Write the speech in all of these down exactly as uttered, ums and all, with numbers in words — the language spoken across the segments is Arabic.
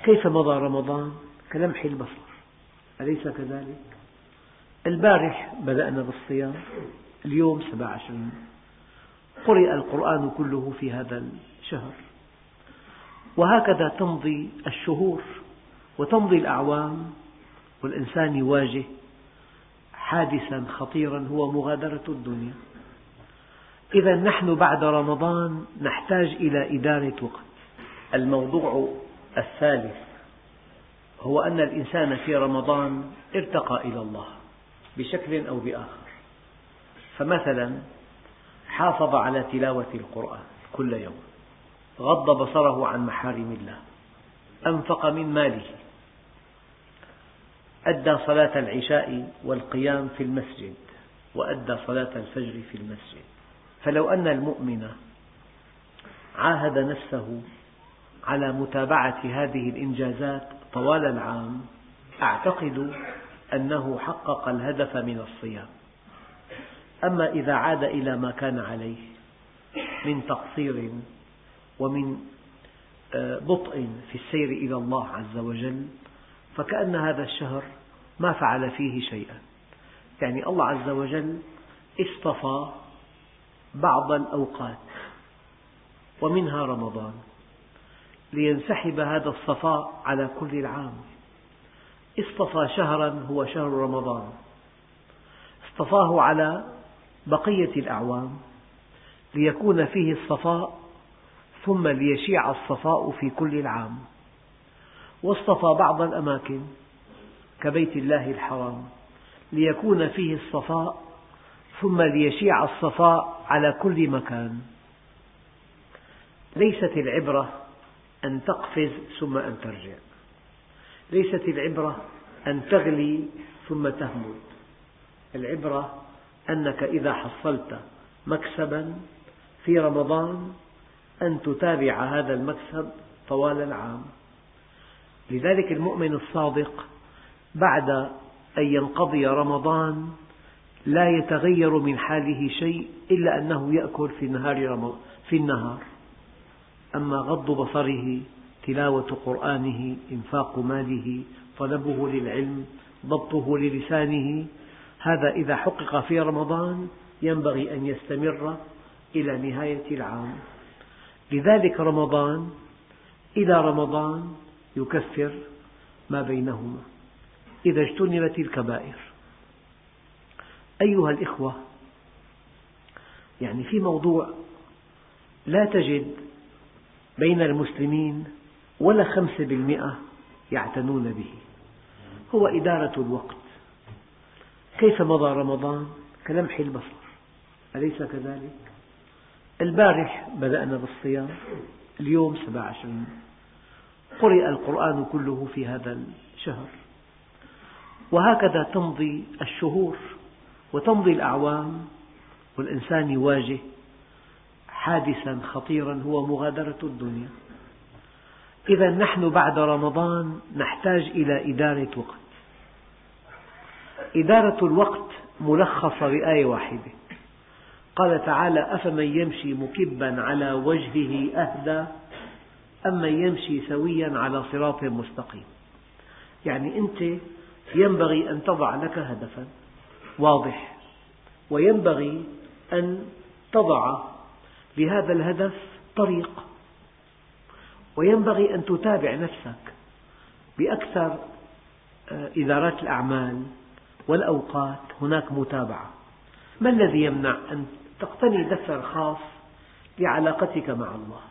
كيف مضى رمضان كلمح البصر، أليس كذلك؟ البارح بدأنا بالصيام، اليوم سبعة وعشرين، قرئ القرآن كله في هذا الشهر، وهكذا تمضي الشهور وتمضي الأعوام، والإنسان يواجه حادثا خطيرا هو مغادرة الدنيا. إذا نحن بعد رمضان نحتاج إلى إدارة وقت. الموضوع الثالث هو أن الإنسان في رمضان ارتقى إلى الله بشكل أو بآخر، فمثلا حافظ على تلاوة القرآن كل يوم، غض بصره عن محارم الله، أنفق من ماله، أدى صلاة العشاء والقيام في المسجد، وأدى صلاة الفجر في المسجد. فلو أن المؤمن عاهد نفسه على متابعة هذه الإنجازات طوال العام، أعتقد أنه حقق الهدف من الصيام. أما إذا عاد إلى ما كان عليه من تقصير ومن بطء في السير إلى الله عز وجل، فكأن هذا الشهر ما فعل فيه شيئا. يعني الله عز وجل اصطفى بعض الأوقات ومنها رمضان لينسحب هذا الصفاء على كل العام. اصطفى شهرا هو شهر رمضان، اصطفاه على بقية الأعوام ليكون فيه الصفاء ثم ليشيع الصفاء في كل العام. واصطفى بعض الأماكن كبيت الله الحرام ليكون فيه الصفاء ثم ليشيع الصفاء على كل مكان. ليست العبرة أن تقفز ثم أن ترجع، ليست العبرة أن تغلي ثم تهبط، العبرة أنك إذا حصلت مكسبا في رمضان أن تتابع هذا المكسب طوال العام. لذلك المؤمن الصادق بعد أن ينقضي رمضان لا يتغير من حاله شيء إلا أنه يأكل في النهار, في النهار. أما غض بصره، تلاوة قرآنه، إنفاق ماله، طلبه للعلم، ضبطه للسانه، هذا إذا حقق في رمضان ينبغي أن يستمر إلى نهاية العام. لذلك رمضان إلى رمضان يكفر ما بينهما إذا اجتنبت الكبائر. أيها الإخوة، يعني في موضوع لا تجد بين المسلمين ولا خمسة بالمئة يعتنون به، هو إدارة الوقت. كيف مضى رمضان كلمح البصر، أليس كذلك؟ البارح بدأنا بالصيام، اليوم سبعة وعشرين، قرئ القرآن كله في هذا الشهر، وهكذا تمضي الشهور وتمضي الأعوام، والإنسان يواجه حادثا خطيرا هو مغادرة الدنيا. إذا نحن بعد رمضان نحتاج إلى إدارة وقت. إدارة الوقت ملخصة بآية واحدة، قال تعالى: أفمن يمشي مكبا على وجهه أهدى أمن يمشي سويا على صراط مستقيم. يعني أنت ينبغي أن تضع لك هدفا واضح، وينبغي أن تضع لهذا الهدف طريق، وينبغي أن تتابع نفسك بأكثر إدارات الأعمال والأوقات. هناك متابعة. ما الذي يمنع أن تقتني دفتر خاص لعلاقتك مع الله؟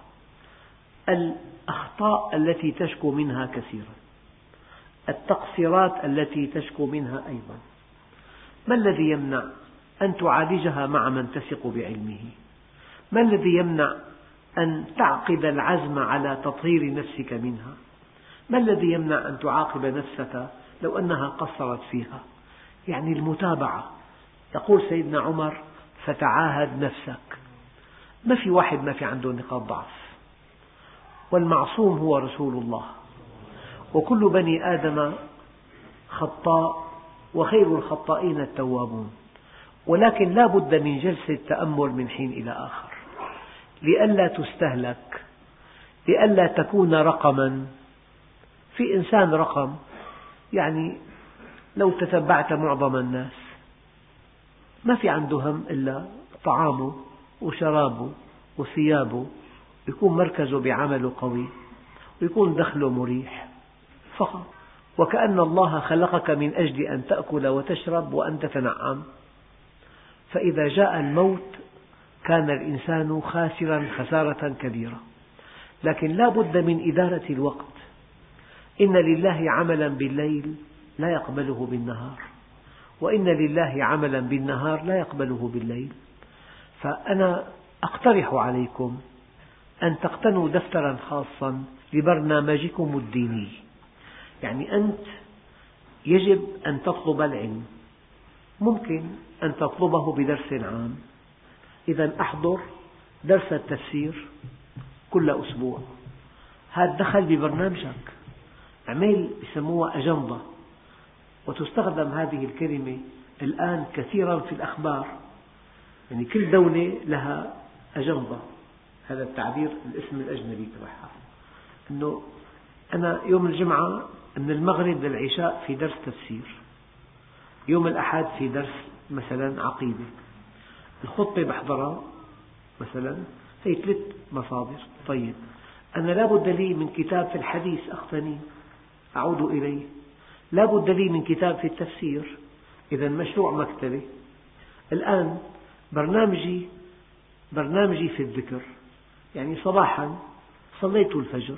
الأخطاء التي تشكو منها كثيرا، التقصيرات التي تشكو منها أيضا، ما الذي يمنع أن تعالجها مع من تثق بعلمه؟ ما الذي يمنع أن تعقد العزم على تطهير نفسك منها؟ ما الذي يمنع أن تعاقب نفسك لو أنها قصرت فيها؟ يعني المتابعة. يقول سيدنا عمر: فتعاهد نفسك. ما في واحد ما في عنده نقاط ضعف، والمعصوم هو رسول الله، وكل بني آدم خطاء وخير الخطائين التوابون. ولكن لا بد من جلسة تأمل من حين إلى آخر لئلا تستهلك، لئلا تكون رقما في إنسان رقم، يعني لو تتبعت معظم الناس ما في عنده هم إلا طعامه وشرابه وثيابه، يكون مركزه بعمله قوي ويكون دخله مريح فقط، وكأن الله خلقك من أجل أن تأكل وتشرب وأن تتنعم. فإذا جاء الموت كان الإنسان خاسرا خسارة كبيرة. لكن لا بد من إدارة الوقت. إن لله عملا بالليل لا يقبله بالنهار، وإن لله عملا بالنهار لا يقبله بالليل. فأنا أقترح عليكم أن تقتنوا دفترا خاصا لبرنامجكم الديني. يعني أنت يجب أن تطلب العلم، ممكن أن تطلبه بدرس عام. إذا أحضر درس التفسير كل أسبوع، هذا دخل ببرنامجك. اعمل يسموها أجندة، وتستخدم هذه الكلمة الآن كثيرا في الأخبار. يعني كل دولة لها أجندة، هذا التعبير الاسم الأجنبي تبعها. أنه أنا يوم الجمعة من المغرب للعشاء في درس تفسير، يوم الأحد في درس مثلا عقيدة، الخطبة بحضرها مثلا، هي ثلاث مصادر. طيب أنا لا بد لي من كتاب في الحديث أقتنيه أعود إليه، لا بد لي من كتاب في التفسير، إذا مشروع مكتبة. الآن برنامجي برنامجي في الذكر، يعني صباحا صليت الفجر،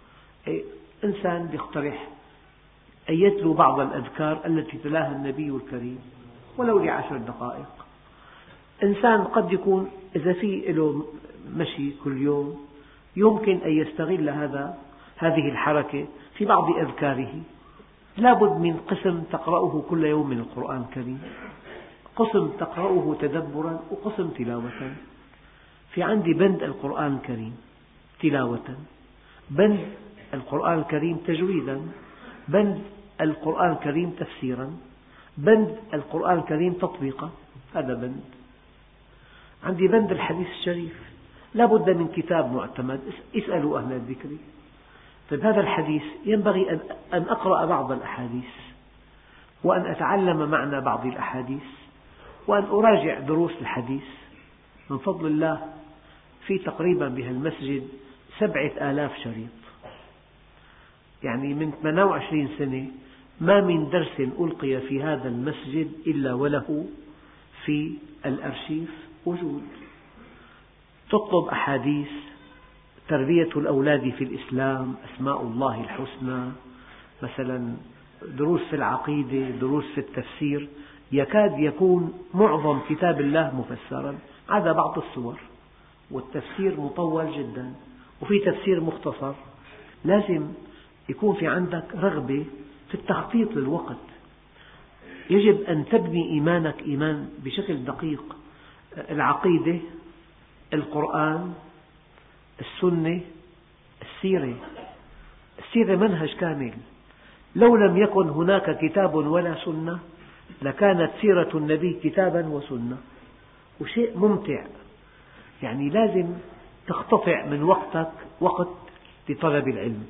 إنسان يقترح أن يتلو بعض الأذكار التي تلاها النبي الكريم ولو لعشر دقائق. إنسان قد يكون إذا في له مشي كل يوم يمكن أن يستغل هذا هذه الحركة في بعض أذكاره. لا بد من قسم تقرأه كل يوم من القرآن الكريم، قسم تقرأه تدبرا وقسم تلاوة. في عندي بند القرآن الكريم تلاوة، بند القرآن الكريم تجويدا، بند القرآن الكريم تفسيرا، بند القرآن الكريم تطبيقا، هذا بند. عندي بند الحديث الشريف، لا بد من كتاب معتمد، اسألوا أهل الذكر. طيب هذا الحديث ينبغي أن أقرأ بعض الأحاديث، وأن أتعلم معنى بعض الأحاديث، وأن أراجع دروس الحديث. من فضل الله في تقريبا بهالمسجد سبعة آلاف شريط، يعني من ثمانية وعشرين سنة ما من درس ألقي في هذا المسجد إلا وله في الأرشيف وجود. تطلب أحاديث، تربية الأولاد في الإسلام، أسماء الله الحسنى، مثلا دروس في العقيدة، دروس في التفسير، يكاد يكون معظم كتاب الله مفسرا عدا بعض السور، والتفسير مطول جدا، وفي تفسير مختصر. لازم يكون في عندك رغبة في التخطيط للوقت. يجب أن تبني إيمانك إيمان بشكل دقيق. العقيدة، القرآن، السنة، السيرة. السيرة منهج كامل، لو لم يكن هناك كتاب ولا سنة لكانت سيرة النبي كتابا وسنة، وشيء ممتع. يعني لازم تقتطع من وقتك وقت لطلب العلم.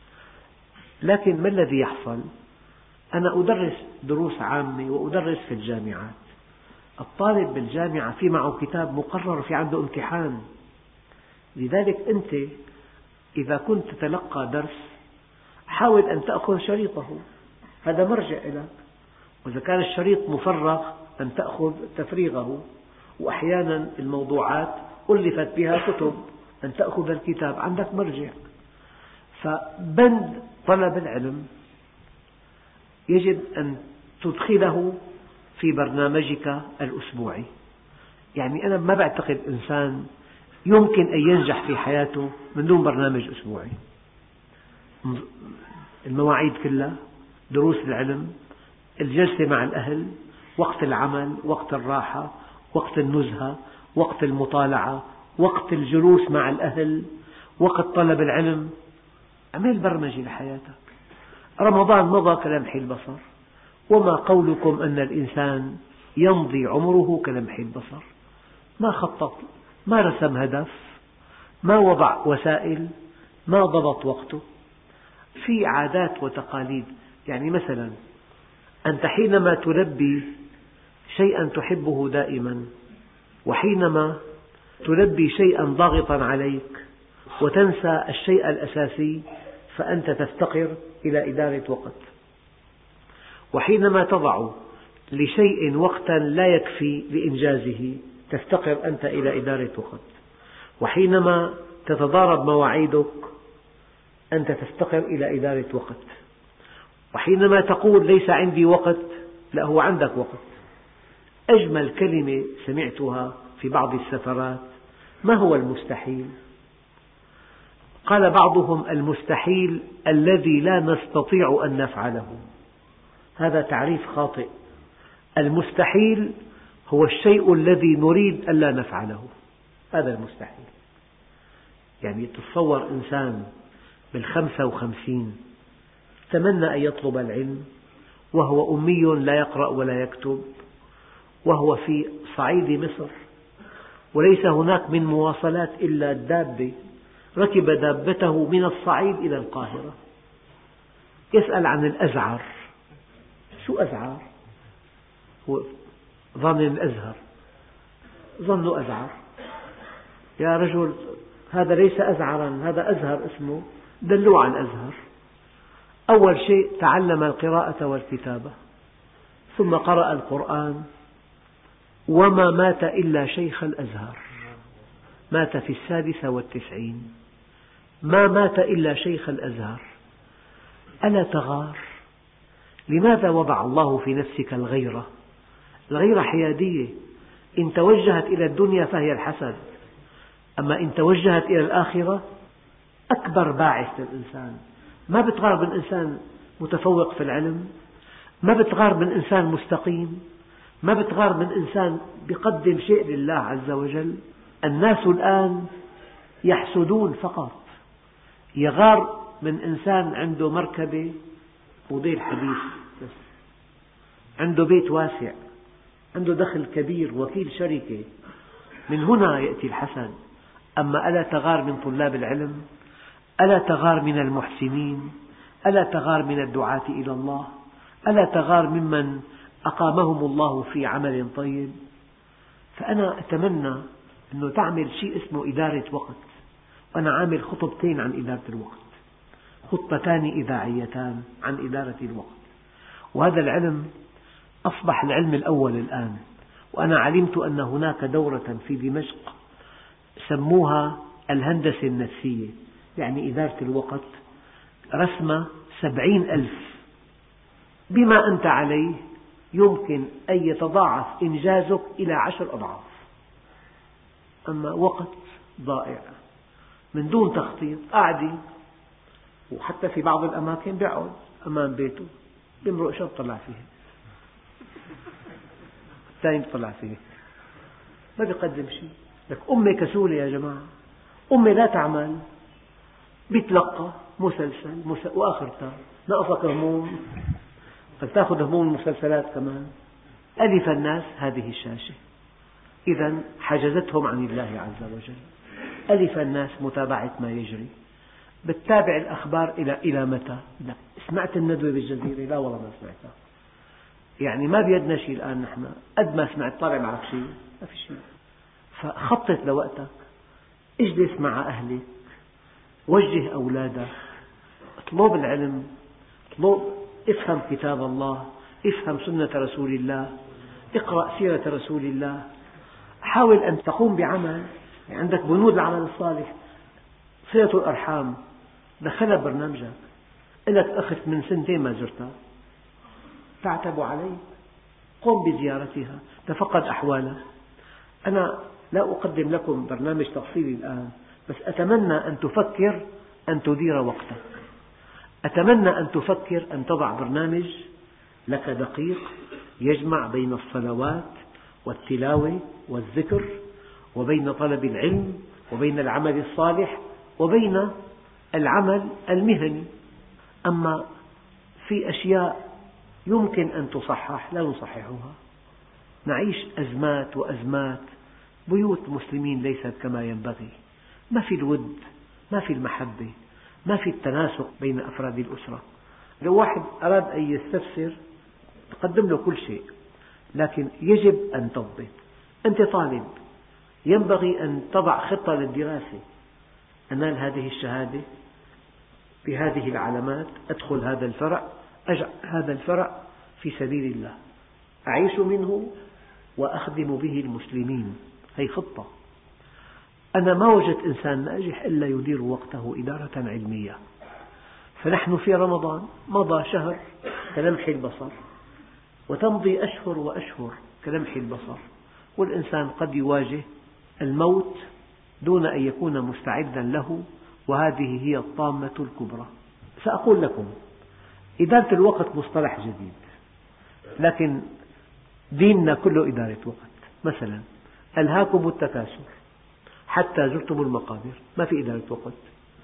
لكن ما الذي يحصل؟ أنا أدرس دروس عامة وأدرس في الجامعات. الطالب بالجامعة في معه كتاب مقرر، في عنده امتحان. لذلك أنت إذا كنت تتلقى درس حاول أن تأخذ شريطه، هذا مرجع لك. وإذا كان الشريط مفرغ أن تأخذ تفريغه. وأحيانا الموضوعات ألفت بها كتب، أن تأخذ الكتاب، عندك مرجع. فبند طلب العلم يجب أن تدخله في برنامجك الأسبوعي. يعني أنا ما بعتقد إنسان يمكن أن ينجح في حياته من دون برنامج أسبوعي. المواعيد كلها، دروس العلم، الجلسة مع الأهل، وقت العمل، وقت الراحة، وقت النزهة، وقت المطالعة، وقت الجلوس مع الأهل، وقت طلب العلم. اعمل برمجة لحياتك. رمضان مضى كلمح البصر، وما قولكم أن الإنسان يمضي عمره كلمح البصر. ما خطط، ما رسم هدف، ما وضع وسائل، ما ضبط وقته. في عادات وتقاليد. يعني مثلا أنت حينما تلبي شيئا تحبه دائما، وحينما تلبي شيئا ضاغطا عليك وتنسى الشيء الأساسي، فأنت تفتقر إلى إدارة وقت. وحينما تضع لشيء وقتا لا يكفي لإنجازه، تفتقر أنت إلى إدارة وقت. وحينما تتضارب مواعيدك، أنت تفتقر إلى إدارة وقت. وحينما تقول ليس عندي وقت، لا، هو عندك وقت. أجمل كلمة سمعتها في بعض السفرات: ما هو المستحيل؟ قال بعضهم: المستحيل الذي لا نستطيع أن نفعله. هذا تعريف خاطئ. المستحيل هو الشيء الذي نريد ألا نفعله، هذا المستحيل. يعني تصور إنسان بالخمسة وخمسين تمنى أن يطلب العلم وهو أمي لا يقرأ ولا يكتب، وهو في صعيد مصر، وليس هناك من مواصلات إلا الدابة، ركب دابته من الصعيد إلى القاهرة، يسأل عن الأزعر. شو أزعر؟ هو ظن الأزهر، ظنه أزعر. يا رجل، هذا ليس أزعرا، هذا أزهر اسمه، دلوه على الأزهر. أول شيء تعلم القراءة والكتابة، ثم قرأ القرآن، وما مات إلا شيخ الأزهر، مات في السادسة والتسعين، ما مات إلا شيخ الأزهر. ألا تغار؟ لماذا وضع الله في نفسك الغيرة؟ الغيرة حيادية، إن توجهت إلى الدنيا فهي الحسد، أما إن توجهت إلى الآخرة أكبر باعث للإنسان. ما بتغار من إنسان متفوق في العلم، ما بتغار من إنسان مستقيم، ما بتغار من إنسان يقدم شيء لله عز وجل. الناس الآن يحسدون فقط. يغار من إنسان عنده مركبة موديل حديث، عنده بيت واسع، عنده دخل كبير، وكيل شركة. من هنا يأتي الحسد. أما ألا تغار من طلاب العلم؟ ألا تغار من المحسنين؟ ألا تغار من الدعاة إلى الله؟ ألا تغار ممن أقامهم الله في عمل طيب؟ فأنا أتمنى أنه تعمل شيء اسمه إدارة وقت. وأنا عامل خطبتين عن إدارة الوقت، خطبتان إذاعيتان عن إدارة الوقت. وهذا العلم أصبح العلم الأول الآن. وأنا علمت أن هناك دورة في دمشق سموها الهندسة النفسية، يعني إدارة الوقت، رسمة سبعين ألف. بما أنت عليه يمكن أن يتضاعف إنجازك إلى عشر أضعاف. أما وقت ضائع من دون تخطيط، قاعدة، وحتى في بعض الأماكن بيقعد أمام بيته بيمرق شو طلع فيه، الثاني طلع فيه، ما بيقدم شيء. لك أمي كسولة يا جماعة، أمي لا تعمل، بيتلقى مسلسل مسل... وآخرتها نقصك هموم، فتأخذ هموم المسلسلات كمان. ألف الناس هذه الشاشة، إذا حجزتهم عن الله عز وجل. ألف الناس متابعة ما يجري. بتتابع الأخبار إلى إلى متى؟ لا. سمعت الندوة بالجزيرة؟ لا والله ما سمعتها. يعني ما بيدنا شيء الآن، نحن قد ما سمعت طالع معك شيء، ما في شيء. فخطط لوقتك، اجلس مع أهلك، وجه أولادك، اطلب العلم، اطلب، افهم كتاب الله، افهم سنة رسول الله، اقرأ سيرة رسول الله، حاول أن تقوم بعمل. يعني عندك بنود العمل الصالح، صلة الأرحام دخلها برنامجك. لك أخت من سنتين ما زرتها، تعتب عليك، قم بزيارتها، تفقد أحوالها. أنا لا أقدم لكم برنامج تفصيلي الآن، بس أتمنى أن تفكر أن تدير وقتك. أتمنى أن تفكر أن تضع برنامج لك دقيق يجمع بين الصلوات والتلاوة والذكر، وبين طلب العلم، وبين العمل الصالح، وبين العمل المهني. أما في أشياء يمكن أن تصحح لا نصححها. نعيش أزمات وأزمات، بيوت مسلمين ليست كما ينبغي، ما في الود، ما في المحبة، ما في التناسق بين أفراد الأسرة. لو واحد أراد أن يستفسر تقدم له كل شيء، لكن يجب أن تضبط. أنت طالب، ينبغي أن تضع خطة للدراسة. أنال هذه الشهادة بهذه العلامات، أدخل هذا الفرع، أجعل هذا الفرع في سبيل الله، أعيش منه وأخدم به المسلمين. هذه خطة. أنا ما وجدت إنسان ناجح إلا يدير وقته إدارة علمية. فنحن في رمضان مضى شهر كلمح البصر، وتمضي أشهر وأشهر كلمح البصر، والإنسان قد يواجه الموت دون أن يكون مستعدا له، وهذه هي الطامة الكبرى. سأقول لكم، إدارة الوقت مصطلح جديد، لكن ديننا كله إدارة وقت. مثلا ألهاكم التكاثر حتى زرتم المقابر، ما في إدارة وقت.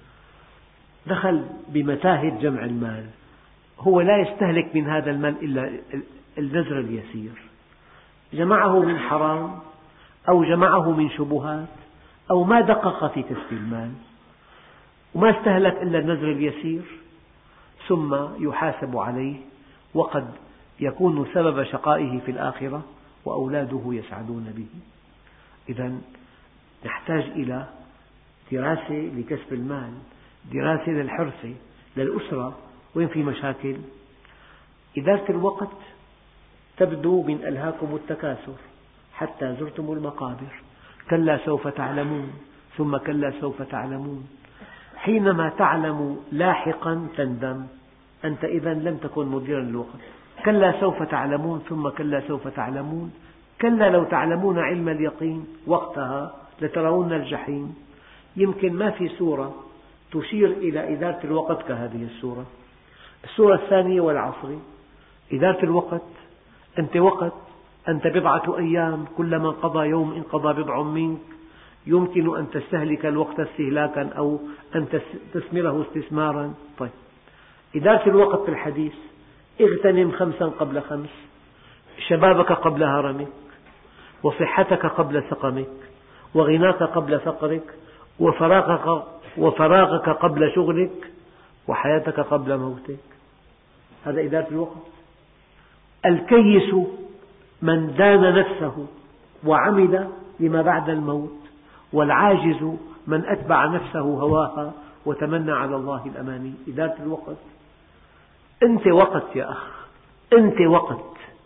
دخل بمتاهة جمع المال، هو لا يستهلك من هذا المال إلا النذر اليسير، جمعه من حرام أو جمعه من شبهات أو ما دقق في كسب المال، وما استهلك إلا النذر اليسير، ثم يحاسب عليه، وقد يكون سبب شقائه في الآخرة وأولاده يسعدون به. إذا نحتاج إلى دراسة لكسب المال، دراسة للحرفة، للأسرة. وين في مشاكل؟ إدارة الوقت تبدو من ألهاكم التكاثر حتى زرتم المقابر، كلا سوف تعلمون ثم كلا سوف تعلمون. حينما تعلم لاحقا تندم، أنت إذا لم تكن مديرا للوقت. كلا سوف تعلمون ثم كلا سوف تعلمون، كلا لو تعلمون علم اليقين وقتها لترون الجحيم. يمكن ما في سورة تشير إلى إدارة الوقت كهذه السورة. السورة الثانية والعصر، إدارة الوقت. أنت وقت، أنت بضعة أيام، كلما انقضى يوم انقضى بضع منك. يمكن أن تستهلك الوقت استهلاكا أو أن تثمره استثمارا. طيب، إدارة الوقت في الحديث: اغتنم خمسا قبل خمس، شبابك قبل هرمك، وصحتك قبل سقمك، وغناك قبل فقرك، وفراغك, وفراغك قبل شغلك، وحياتك قبل موتك. هذا إدارة الوقت. الكيس من دان نفسه وعمل لما بعد الموت، والعاجز من أتبع نفسه هواها وتمنى على الله الأماني. إدارة الوقت. أنت وقت يا أخ، أنت وقت.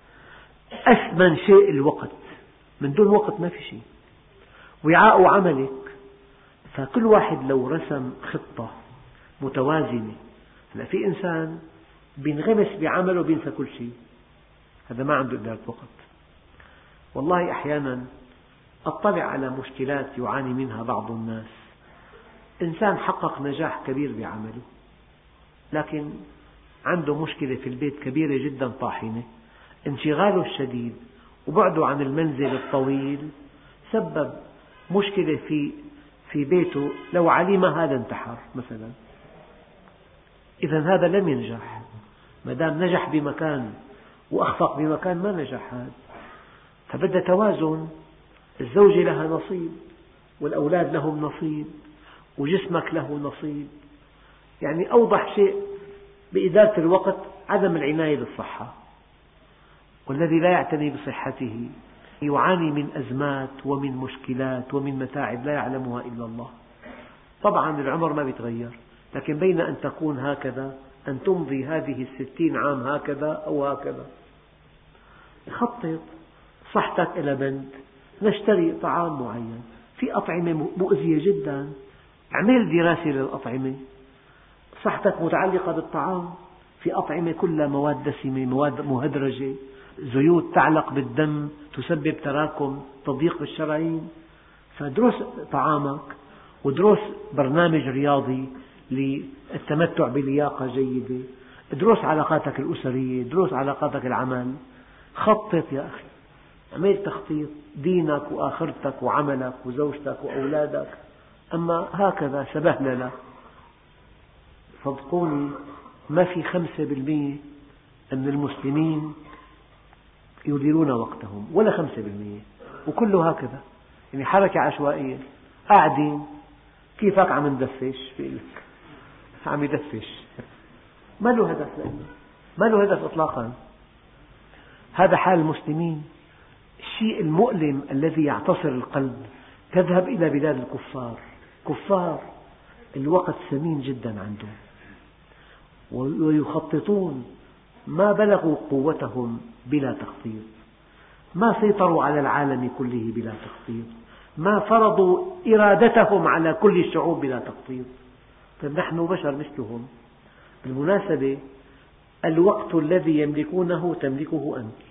أثمن شيء الوقت، من دون وقت ما في شيء. وعاء عملك. فكل واحد لو رسم خطة متوازنة. هلا في إنسان بينغمس بعمله بينسى كل شيء، هذا ما عنده إدارة وقت. والله أحيانا أطلع على مشكلات يعاني منها بعض الناس. إنسان حقق نجاح كبير بعمله، لكن عنده مشكلة في البيت كبيرة جدا طاحنة. انشغاله الشديد وبعده عن المنزل الطويل سبب مشكلة في في بيته، لو علمها لانتحر مثلا. إذا هذا لم ينجح. ما دام نجح بمكان وأخفق بمكان ما نجح هذا. فبدأ توازن. الزوجة لها نصيب، والأولاد لهم نصيب، وجسمك له نصيب. يعني أوضح شيء بإدارة الوقت عدم العناية بالصحة. والذي لا يعتني بصحته يعاني من أزمات ومن مشكلات ومن متاعب لا يعلمها إلا الله. طبعا العمر ما يتغير، لكن بين أن تكون هكذا أن تمضي هذه الستين عام هكذا أو هكذا. خطط صحتك إلى بند. نشتري طعام معين، في أطعمة مؤذية جدا، اعمل دراسة للأطعمة. صحتك متعلقة بالطعام، في أطعمة كلها مواد دسمة، مواد مهدرجة، زيوت تعلق بالدم تسبب تراكم تضييق بالشرايين. فادرس طعامك، وادرس برنامج رياضي للتمتع بلياقة جيدة، ادرس علاقاتك الأسرية، ادرس علاقاتك العمل. خطط يا أخي، اعمل تخطيط دينك وآخرتك وعملك وزوجتك وأولادك. أما هكذا سبهللة، صدقوني ما في خمسة بالمئة من المسلمين يديرون وقتهم، ولا خمسة بالمئة، وكله هكذا. يعني حركة عشوائية، قاعدين كيفك عم ندفش في لك. عم يدفش، ما له هدف لأنه ما له هدف إطلاقا. هذا حال المسلمين. الشيء المؤلم الذي يعتصر القلب، تذهب إلى بلاد الكفار، كفار الوقت ثمين جدا عندهم، ويخططون، ما بلغوا قوتهم بلا تخطيط، ما سيطروا على العالم كله بلا تخطيط، ما فرضوا إرادتهم على كل الشعوب بلا تخطيط. طيب نحن بشر مثلهم. بالمناسبة الوقت الذي يملكونه تملكه أنت،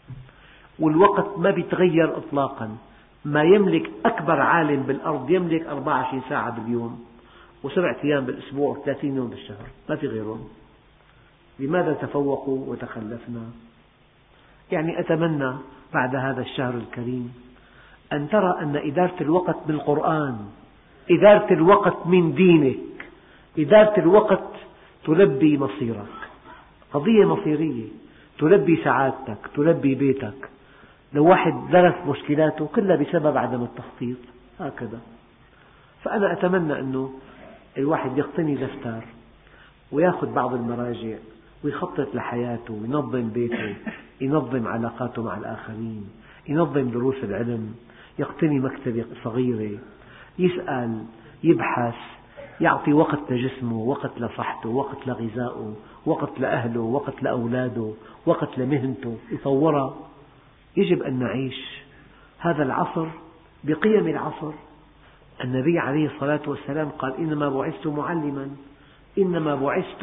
والوقت ما بيتغير إطلاقا. ما يملك أكبر عالم بالأرض يملك أربعة وعشرين ساعة باليوم وسبعة أيام بالأسبوع وثلاثين يوم بالشهر، ما في غيرهم. لماذا تفوقوا وتخلفنا؟ يعني أتمنى بعد هذا الشهر الكريم أن ترى أن إدارة الوقت بالقرآن، إدارة الوقت من دينك، إدارة الوقت تلبي مصيرك، قضية مصيرية، تلبي سعادتك، تلبي بيتك. لو واحد درس مشكلاته كلها بسبب عدم التخطيط، هكذا. فأنا أتمنى أنه الواحد يقتني دفتر ويأخذ بعض المراجع ويخطط لحياته، ينظم بيته، ينظم علاقاته مع الآخرين، ينظم دروس العلم، يقتني مكتبة صغيرة، يسأل، يبحث، يعطي وقت لجسمه، وقت لصحته، وقت لغذائه، وقت لأهله، وقت لأولاده، وقت لمهنته، يطورها. يجب أن نعيش هذا العصر بقيم العصر. النبي عليه الصلاة والسلام قال: إنما بعثت معلما، إنما بعثت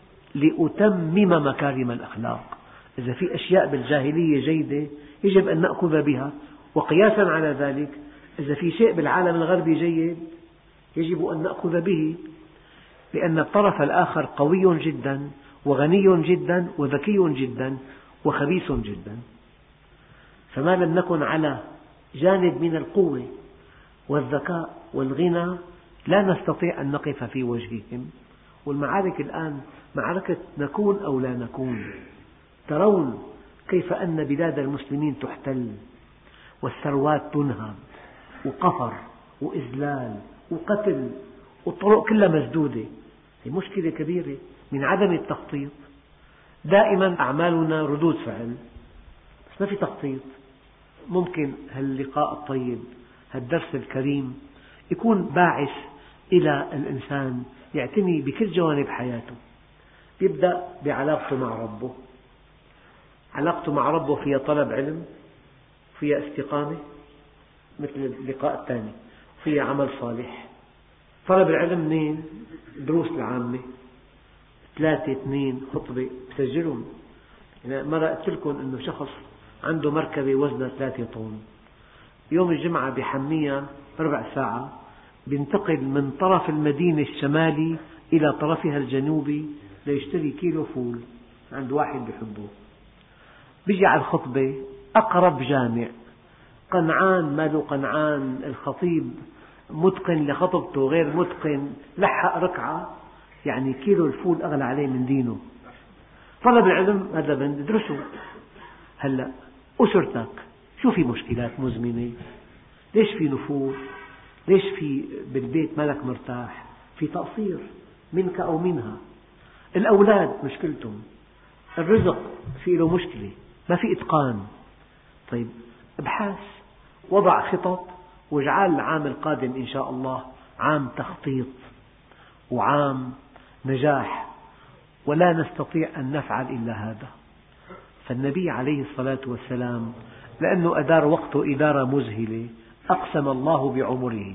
لأتمم مكارم الأخلاق. إذا في أشياء بالجاهلية جيدة يجب أن نأخذ بها، وقياسا على ذلك إذا في شيء بالعالم الغربي جيد يجب أن نأخذ به، لأن الطرف الآخر قوي جدا وغني جدا وذكي جدا وخبيث جدا. فما لم نكن على جانب من القوة والذكاء والغنى لا نستطيع أن نقف في وجههم. والمعارك الآن معركة نكون أو لا نكون. ترون كيف أن بلاد المسلمين تحتل والثروات تنهب، وقهر وإذلال وقتل، والطرق كلها مسدودة. هي مشكلة كبيرة من عدم التخطيط. دائما أعمالنا ردود فعل، بس ما في تخطيط. ممكن هاللقاء الطيب، هالدرس الكريم يكون باعث إلى الإنسان يعتني بكل جوانب حياته. يبدأ بعلاقته مع ربه. علاقته مع ربه فيها طلب علم، فيها استقامة مثل اللقاء الثاني، فيها عمل صالح. طلب العلم منين؟ دروس العامة، ثلاثة اثنين خطبة بسجلهم. يعني مرة قلت لكم أنه شخص عنده مركبة وزنها ثلاثة طن، يوم الجمعة بحميها ربع ساعة، بينتقل من طرف المدينة الشمالي إلى طرفها الجنوبي ليشتري كيلو فول عند واحد بيحبه. بيجي على الخطبة أقرب جامع، قنعان ماله قنعان، الخطيب متقن لخطبته غير متقن، لحق ركعة، يعني كيلو الفول أغلى عليه من دينه. طلب العلم هذا بندرسه. هلأ أسرتك شو في مشكلات مزمنة؟ ليش في نفور؟ ليش في بالبيت مالك مرتاح؟ في تقصير منك أو منها. الأولاد مشكلتهم، الرزق فيه له مشكلة، ما في إتقان. طيب ابحث، وضع خطط، واجعل العام القادم إن شاء الله عام تخطيط وعام نجاح، ولا نستطيع أن نفعل إلا هذا. فالنبي عليه الصلاة والسلام لأنه أدار وقته إدارة مذهلة أقسم الله بعمره،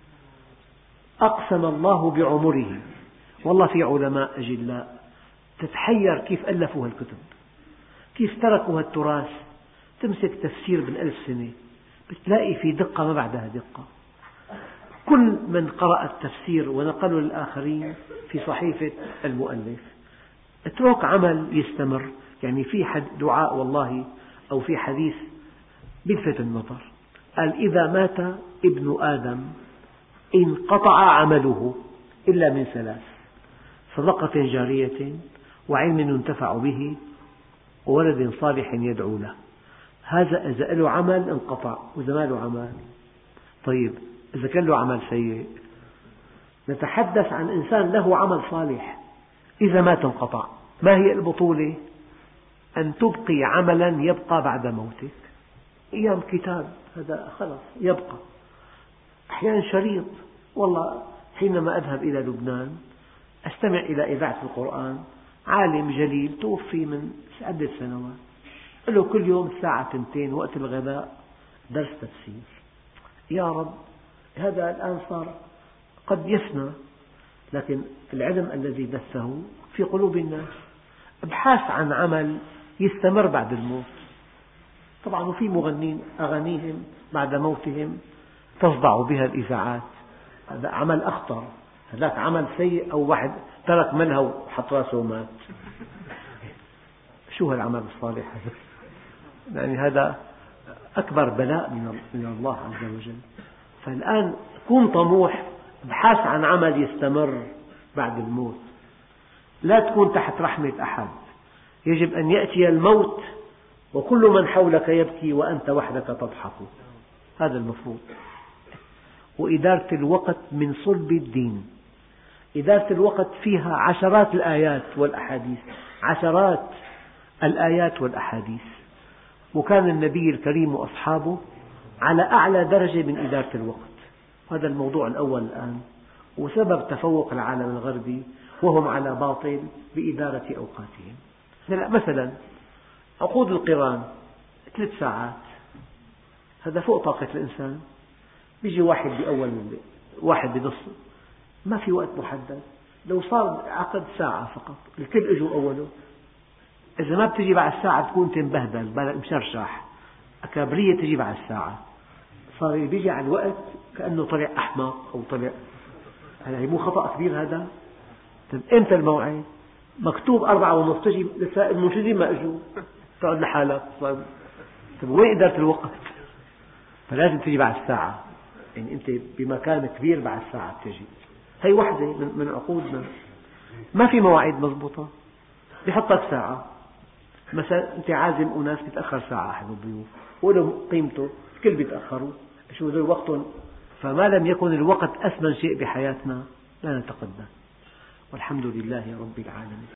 أقسم الله بعمره. والله في علماء أجلاء تتحير كيف ألفوا هالكتب، كيف تركوا هالتراث. تمسك تفسير بالألف سنة بتلاقي في دقة ما بعدها دقة. كل من قرأ التفسير ونقله للآخرين في صحيفة المؤلف. اترك عمل يستمر. يعني في دعاء والله أو في حديث بلفت النظر، قال: إذا مات ابن آدم انقطع عمله إلا من ثلاث: صدقة جارية، وعلم ينتفع به، وولد صالح يدعو له. هذا إذا له عمل انقطع، وإذا ما له عمل. طيب إذا كان له عمل سيء نتحدث عن إنسان له عمل صالح إذا مات انقطع. ما هي البطولة؟ أن تبقي عملا يبقى بعد موتك. أيام كتاب هذا خلص يبقى، أحيانا شريط. والله حينما أذهب إلى لبنان أستمع إلى إذاعة القرآن، عالم جليل توفي من عدة سنوات، له كل يوم الساعة تنتين وقت الغداء درس تفسير. يا رب، هذا الآن صار قد يفنى، لكن العلم الذي بثه في قلوب الناس. ابحاث عن عمل يستمر بعد الموت. طبعا وفي مغنين أغانيهم بعد موتهم تصدع بها الإذاعات، هذا عمل أخطر. هذاك عمل سيء، أو واحد ترك ملهى وحط راسه ومات. شو هالعمل الصالح هذا؟ يعني هذا أكبر بلاء من الله عز وجل. فالآن كن طموح، ابحث عن عمل يستمر بعد الموت، لا تكون تحت رحمة أحد. يجب أن يأتي الموت وكل من حولك يبكي وأنت وحدك تضحك، هذا المفروض. وإدارة الوقت من صلب الدين. إدارة الوقت فيها عشرات الآيات والأحاديث، عشرات الآيات والأحاديث. وكان النبي الكريم وأصحابه على أعلى درجة من إدارة الوقت. هذا الموضوع الأول الآن، وسبب تفوق العالم الغربي وهم على باطل بإدارة أوقاتهم. مثلا عقود القران ثلاث ساعات، هذا فوق طاقة الإنسان. بيجي واحد بأول، واحد بنص، ما في وقت محدد. لو صار عقد ساعة فقط، الكل اجوا أوله. إذا ما بتجي بعد الساعة تكون تنبهدل، بالك مشرشح. أكابرية تجي بعد الساعة، صار اللي بيجي على الوقت كأنه طلع أحمق أو طلع. هذا مو خطأ كبير هذا؟ طيب إمتى الموعد؟ مكتوب أربعة ونص، تجي المنشدين ما اجوا، تقعد لحالك. طيب وين إدارة الوقت؟ فلازم تجي بعد الساعة، يعني أنت بمكان كبير بعد الساعة تجي. هي واحدة من عقودنا، ما في مواعيد مضبوطة، بيحطك ساعة. مثلا أنت عازم أناس بيتأخر ساعة أحد الضيوف، ولو قيمته الكل بيتأخروا، شو ذول وقتهم. فما لم يكن الوقت أثمن شيء بحياتنا لا نتقدم. والحمد لله رب العالمين.